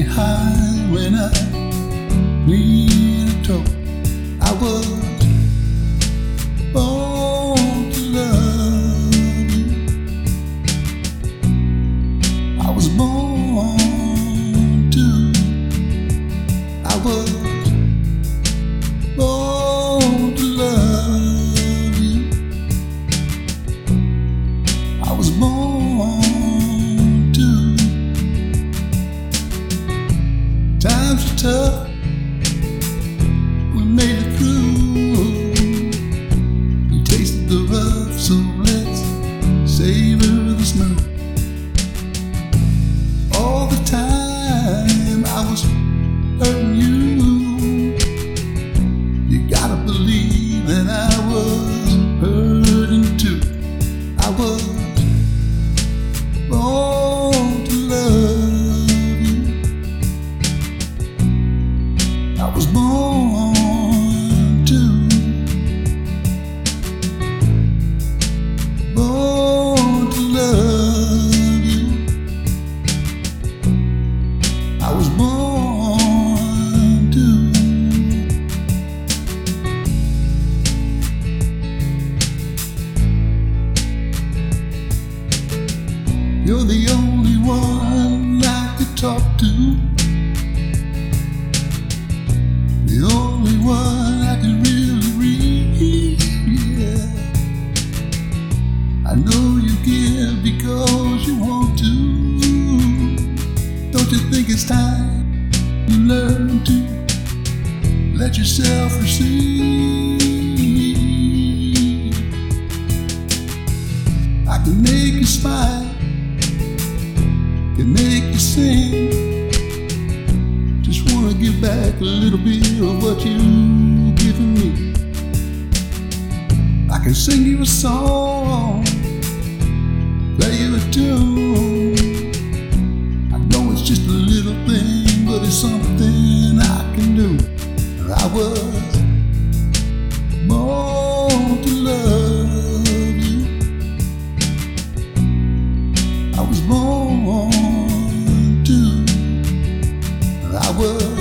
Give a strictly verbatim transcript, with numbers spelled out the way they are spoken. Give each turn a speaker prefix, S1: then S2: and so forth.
S1: behind when I need a talk. I was born to love you. I was born to. I was born to love you. I was born to. Times are tough. We made it through. We tasted the rough, so let's savor the snow. All the time I was hurting you. You gotta believe that I was hurting too. I was born to love you. I was born to. Born to love you. I was born to. You're the only one I could talk to, the only one I can really read. Yeah. I know you give because you want to. Don't you think it's time you learn to let yourself receive? I can make you smile, can make you sing. Just wanna give back a little bit of what you've given me. I can sing you a song, play you a tune. I know it's just a little thing, but it's something I can do. I was born to love you. I was born to. I was